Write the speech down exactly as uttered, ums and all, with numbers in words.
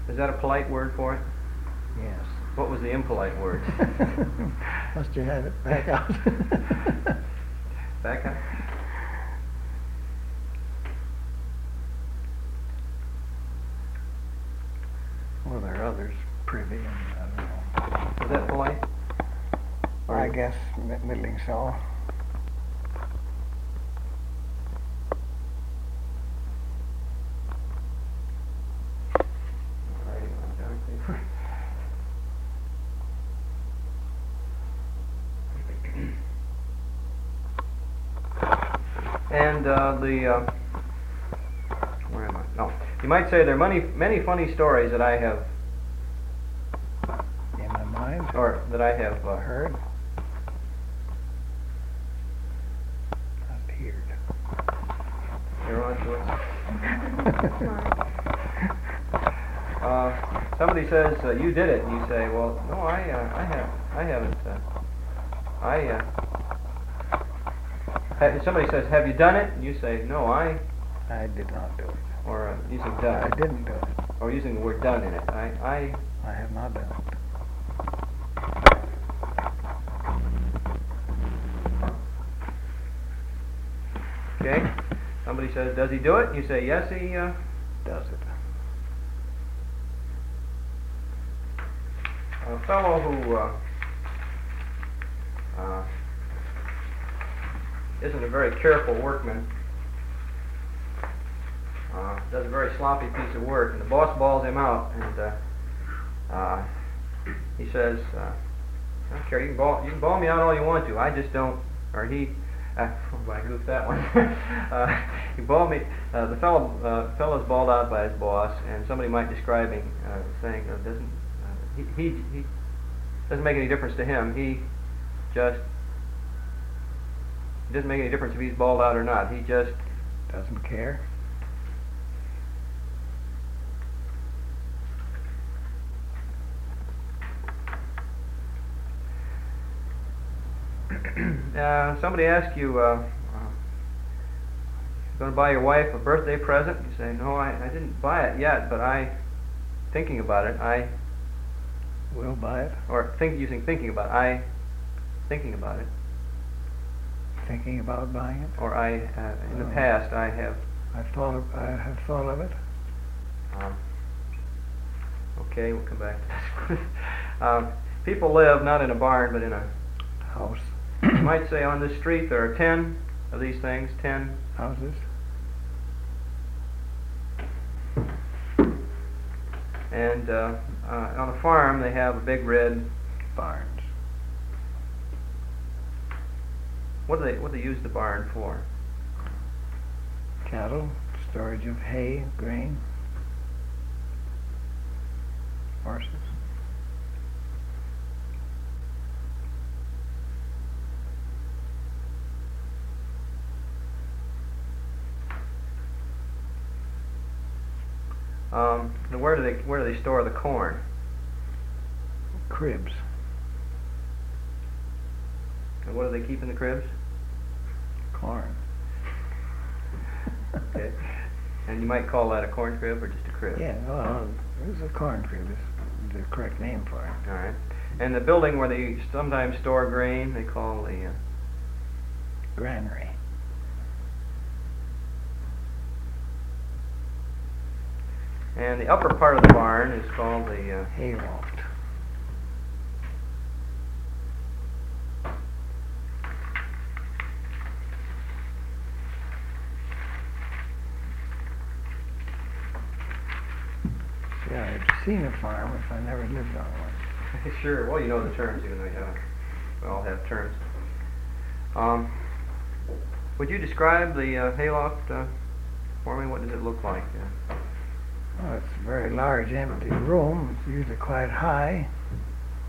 Is that a polite word for it? Yes. What was the impolite word? Must you have it back out? Back out? Well, there are others, privy, and I don't know. Is that polite? Or I guess mi- middling so. And uh, the uh, where am I? No, you might say there are many many funny stories that I have In my mind, or that I have uh, heard, appeared. You're on to it. Uh, somebody says uh, you did it, and you say, "Well, no, I, uh, I have, I haven't. Uh, I." Uh, ha- somebody says, "Have you done it?" And you say, "No, I." I did not do it. Or uh, using I done, didn't do it. or using the word "done" in it. I, I have not done it. I. Okay. Somebody says, "Does he do it?" You say, "Yes, he uh, Does it? A fellow who uh, uh, isn't a very careful workman uh, does a very sloppy piece of work, and the boss balls him out, and uh, uh, he says, uh, "I don't care. You can ball, you can ball me out all you want to. I just don't." Or he, uh, oh, I goofed that one. uh, he balled me. Uh, the fellow, uh, fellow's balled out by his boss, and somebody might describe him uh, saying, uh, "Doesn't." He, he he doesn't make any difference to him. He just it doesn't make any difference if he's balled out or not. He just Doesn't care. uh, somebody asks you, uh, uh, "Going to buy your wife a birthday present?" You say, "No, I, I didn't buy it yet, but I thinking about it. I Will buy it. or think using thinking about it, I thinking about it, Thinking about buying it. or I uh, in the Oh. past I have." I've thought of, I have thought of it. Um, okay, we'll come back to this. um, people live not in a barn, but in a. House. You might say on this street there are ten of these things. Ten. Houses. And uh, uh, on a farm they have a big red. Barns. What do they what do they use the barn for? Cattle. Storage of hay, grain. Horses. Um, and where do they where do they store the corn? Cribs. And what do they keep in the cribs? Corn. Okay. And you might call that a corn crib or just a crib. Yeah, well, it's a corn crib is the correct name for it. All right. And the building where they sometimes store grain, they call the. Uh, Granary. and the upper part of the barn is called the. Uh, Hayloft. Yeah, I've seen a farm if I never lived on one. Sure. Well, you know the terms, even though you haven't. We all have terms. Um, would you describe the uh, hayloft uh, for me? What does it look like? Uh, Well, it's a very large empty room. It's usually quite high.